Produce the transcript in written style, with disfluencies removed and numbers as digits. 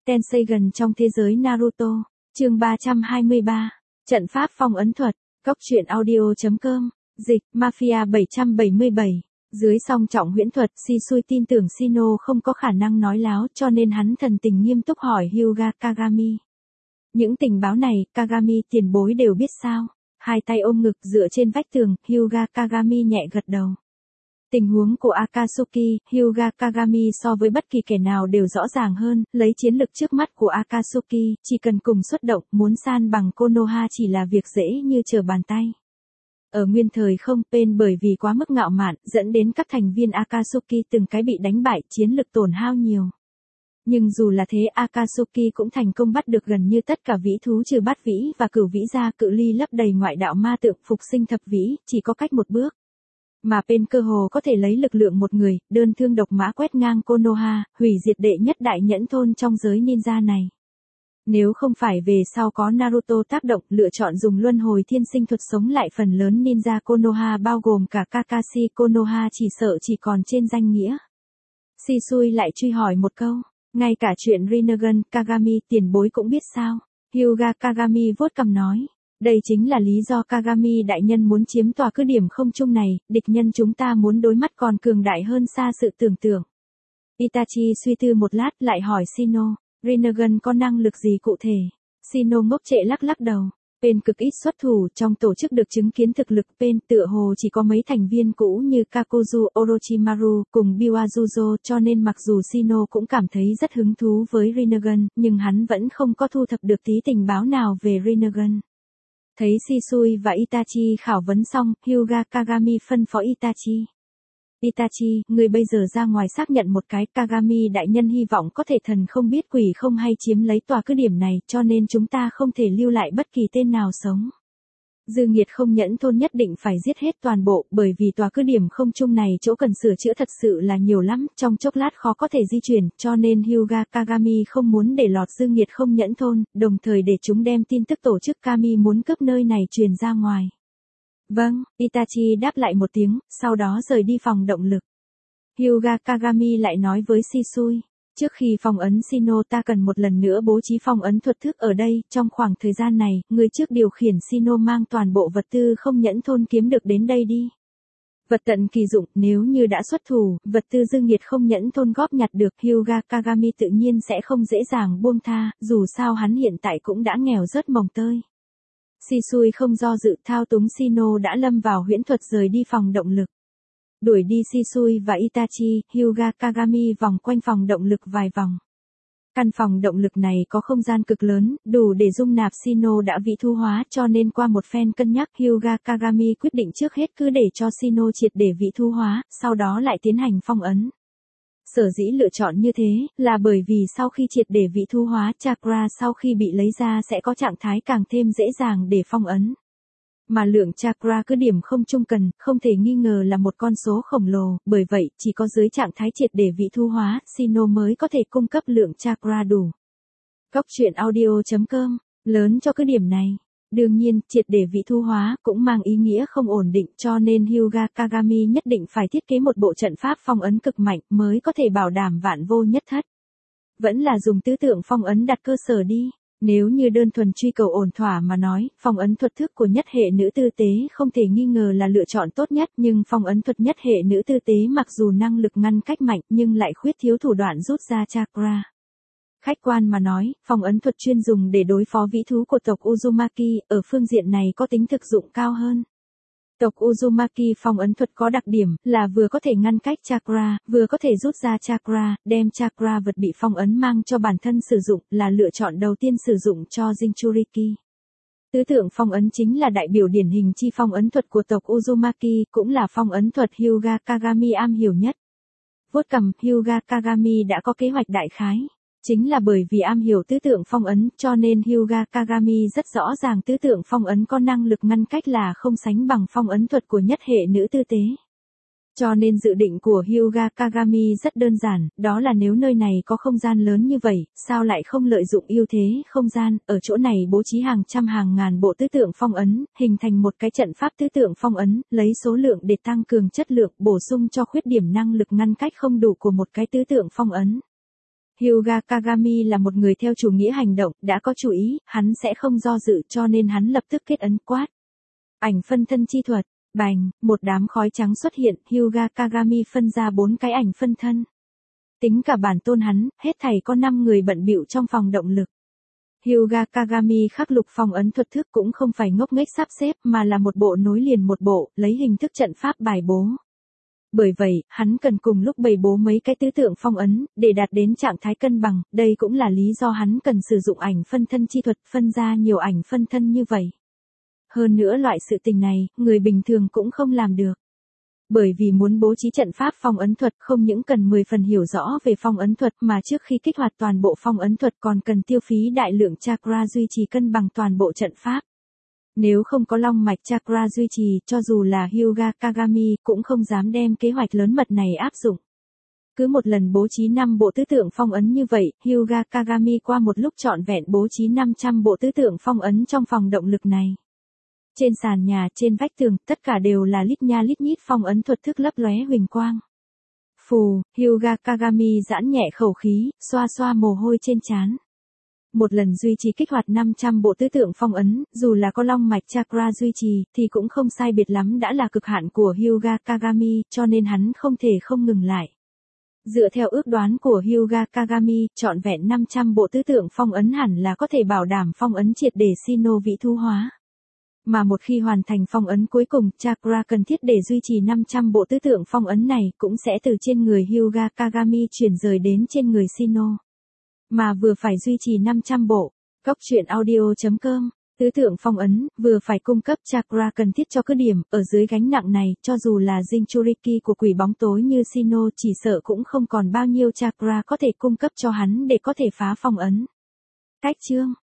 Tenseigan trong thế giới Naruto, chương 323, trận pháp phong ấn thuật, Cốc truyện audio.com, dịch, Mafia 777. Dưới song trọng huyễn thuật, Shisui tin tưởng Shino không có khả năng nói láo cho nên hắn thần tình nghiêm túc hỏi Hyuga Kagami. Những tình báo này, Kagami tiền bối đều biết sao? Hai tay ôm ngực dựa trên vách tường, Hyuga Kagami nhẹ gật đầu. Tình huống của Akatsuki, Hyuga Kagami so với bất kỳ kẻ nào đều rõ ràng hơn, lấy chiến lực trước mắt của Akatsuki, chỉ cần cùng xuất động, muốn san bằng Konoha chỉ là việc dễ như trở bàn tay. Ở nguyên thời không, Pain bởi vì quá mức ngạo mạn, dẫn đến các thành viên Akatsuki từng cái bị đánh bại, chiến lực tổn hao nhiều. Nhưng dù là thế, Akatsuki cũng thành công bắt được gần như tất cả vĩ thú trừ bát vĩ và cửu vĩ ra, cự ly lấp đầy ngoại đạo ma tượng, phục sinh thập vĩ, chỉ có cách một bước. Mà Pain cơ hồ có thể lấy lực lượng một người, đơn thương độc mã quét ngang Konoha, hủy diệt đệ nhất đại nhẫn thôn trong giới ninja này. Nếu không phải về sau có Naruto tác động, lựa chọn dùng luân hồi thiên sinh thuật sống lại phần lớn ninja Konoha bao gồm cả Kakashi Konoha chỉ sợ chỉ còn trên danh nghĩa. Shisui lại truy hỏi một câu, ngay cả chuyện Rinnegan Kagami tiền bối cũng biết sao? Hyuga Kagami vuốt cằm nói. Đây chính là lý do Kagami đại nhân muốn chiếm tòa cứ điểm không trung này, địch nhân chúng ta muốn đối mắt còn cường đại hơn xa sự tưởng tượng. Itachi suy tư một lát lại hỏi Shino, Rinnegan có năng lực gì cụ thể? Shino ngốc trệ lắc lắc đầu. Pain cực ít xuất thủ, trong tổ chức được chứng kiến thực lực Pain tựa hồ chỉ có mấy thành viên cũ như Kakuzu Orochimaru cùng Biwazuzo cho nên mặc dù Shino cũng cảm thấy rất hứng thú với Rinnegan, nhưng hắn vẫn không có thu thập được tí tình báo nào về Rinnegan. Thấy Shisui và Itachi khảo vấn xong, Hyuga Kagami phân phó Itachi. Itachi, người bây giờ ra ngoài xác nhận một cái, Kagami đại nhân hy vọng có thể thần không biết quỷ không hay chiếm lấy tòa cứ điểm này, cho nên chúng ta không thể lưu lại bất kỳ tên nào sống. Dư nghiệt không nhẫn thôn nhất định phải giết hết toàn bộ, bởi vì tòa cứ điểm không trung này chỗ cần sửa chữa thật sự là nhiều lắm, trong chốc lát khó có thể di chuyển, cho nên Hyuga Kagami không muốn để lọt dư nghiệt không nhẫn thôn, đồng thời để chúng đem tin tức tổ chức Kami muốn cướp nơi này truyền ra ngoài. Vâng, Itachi đáp lại một tiếng, sau đó rời đi phòng động lực. Hyuga Kagami lại nói với Shisui, trước khi phong ấn Shino ta cần một lần nữa bố trí phong ấn thuật thức ở đây, trong khoảng thời gian này, người trước điều khiển Shino mang toàn bộ vật tư không nhẫn thôn kiếm được đến đây đi. Vật tận kỳ dụng, nếu như đã xuất thủ, vật tư dư nghiệt không nhẫn thôn góp nhặt được, Hyuga Kagami tự nhiên sẽ không dễ dàng buông tha, dù sao hắn hiện tại cũng đã nghèo rớt mồng tơi. Shisui không do dự thao túng Shino đã lâm vào huyễn thuật rời đi phòng động lực. Đuổi đi Shisui và Itachi, Hyuga Kagami vòng quanh phòng động lực vài vòng. Căn phòng động lực này có không gian cực lớn, đủ để dung nạp Shino đã vị thu hóa cho nên qua một phen cân nhắc Hyuga Kagami quyết định trước hết cứ để cho Shino triệt để vị thu hóa, sau đó lại tiến hành phong ấn. Sở dĩ lựa chọn như thế, là bởi vì sau khi triệt để vị thu hóa chakra sau khi bị lấy ra sẽ có trạng thái càng thêm dễ dàng để phong ấn. Mà lượng chakra cứ điểm không trung cần, không thể nghi ngờ là một con số khổng lồ, bởi vậy, chỉ có dưới trạng thái triệt để vị thu hóa, Shino mới có thể cung cấp lượng chakra đủ. Cốc truyện audio.com, lớn cho cứ điểm này. Đương nhiên, triệt để vị thu hóa cũng mang ý nghĩa không ổn định cho nên Hyuga Kagami nhất định phải thiết kế một bộ trận pháp phong ấn cực mạnh mới có thể bảo đảm vạn vô nhất thất. Vẫn là dùng tứ tượng phong ấn đặt cơ sở đi. Nếu như đơn thuần truy cầu ổn thỏa mà nói, phong ấn thuật thức của nhất hệ nữ tư tế không thể nghi ngờ là lựa chọn tốt nhất, nhưng phong ấn thuật nhất hệ nữ tư tế mặc dù năng lực ngăn cách mạnh nhưng lại khuyết thiếu thủ đoạn rút ra chakra. Khách quan mà nói, phong ấn thuật chuyên dùng để đối phó vĩ thú của tộc Uzumaki, ở phương diện này có tính thực dụng cao hơn. Tộc Uzumaki phong ấn thuật có đặc điểm là vừa có thể ngăn cách chakra, vừa có thể rút ra chakra, đem chakra vật bị phong ấn mang cho bản thân sử dụng là lựa chọn đầu tiên sử dụng cho Jinchuriki. Tứ tượng phong ấn chính là đại biểu điển hình chi phong ấn thuật của tộc Uzumaki, cũng là phong ấn thuật Hyuga Kagami am hiểu nhất. Vuốt cằm, Hyuga Kagami đã có kế hoạch đại khái. Chính là bởi vì am hiểu tứ tượng phong ấn cho nên Hyuga Kagami rất rõ ràng tứ tượng phong ấn có năng lực ngăn cách là không sánh bằng phong ấn thuật của nhất hệ nữ tư tế. Cho nên dự định của Hyuga Kagami rất đơn giản, đó là nếu nơi này có không gian lớn như vậy, sao lại không lợi dụng ưu thế không gian, ở chỗ này bố trí hàng trăm hàng ngàn bộ tứ tượng phong ấn, hình thành một cái trận pháp tứ tượng phong ấn, lấy số lượng để tăng cường chất lượng, bổ sung cho khuyết điểm năng lực ngăn cách không đủ của một cái tứ tượng phong ấn. Hyuga Kagami là một người theo chủ nghĩa hành động, đã có chủ ý, hắn sẽ không do dự cho nên hắn lập tức kết ấn quát. Ảnh phân thân chi thuật, bành, một đám khói trắng xuất hiện, Hyuga Kagami phân ra 4 cái ảnh phân thân. Tính cả bản tôn hắn, hết thảy có 5 người bận bịu trong phòng động lực. Hyuga Kagami khắc lục phong ấn thuật thức cũng không phải ngốc nghếch sắp xếp mà là một bộ nối liền một bộ, lấy hình thức trận pháp bài bố. Bởi vậy, hắn cần cùng lúc bày bố mấy cái tứ tượng phong ấn, để đạt đến trạng thái cân bằng, đây cũng là lý do hắn cần sử dụng ảnh phân thân chi thuật phân ra nhiều ảnh phân thân như vậy. Hơn nữa loại sự tình này, người bình thường cũng không làm được. Bởi vì muốn bố trí trận pháp phong ấn thuật không những cần 10 phần hiểu rõ về phong ấn thuật mà trước khi kích hoạt toàn bộ phong ấn thuật còn cần tiêu phí đại lượng chakra duy trì cân bằng toàn bộ trận pháp. Nếu không có long mạch chakra duy trì, cho dù là Hyuga Kagami cũng không dám đem kế hoạch lớn mật này áp dụng. Cứ một lần bố trí 5 bộ tứ tượng phong ấn như vậy, Hyuga Kagami qua một lúc trọn vẹn bố trí 500 bộ tứ tượng phong ấn trong phòng động lực này. Trên sàn nhà, trên vách tường, tất cả đều là lít nha lít nhít phong ấn thuật thức lấp lóe huỳnh quang. Phù, Hyuga Kagami giãn nhẹ khẩu khí, xoa xoa mồ hôi trên trán. Một lần duy trì kích hoạt 500 bộ tứ tượng phong ấn, dù là có long mạch chakra duy trì, thì cũng không sai biệt lắm đã là cực hạn của Hyuga Kagami, cho nên hắn không thể không ngừng lại. Dựa theo ước đoán của Hyuga Kagami, trọn vẹn 500 bộ tứ tượng phong ấn hẳn là có thể bảo đảm phong ấn triệt để Shino vị thu hóa. Mà một khi hoàn thành phong ấn cuối cùng, chakra cần thiết để duy trì 500 bộ tứ tượng phong ấn này cũng sẽ từ trên người Hyuga Kagami chuyển rời đến trên người Shino. Mà vừa phải duy trì 500 bộ, Cóc truyện audio.com, tứ tượng phong ấn, vừa phải cung cấp chakra cần thiết cho cứ điểm, ở dưới gánh nặng này, cho dù là Jinchuriki của quỷ bóng tối như Shino chỉ sợ cũng không còn bao nhiêu chakra có thể cung cấp cho hắn để có thể phá phong ấn. Cách chương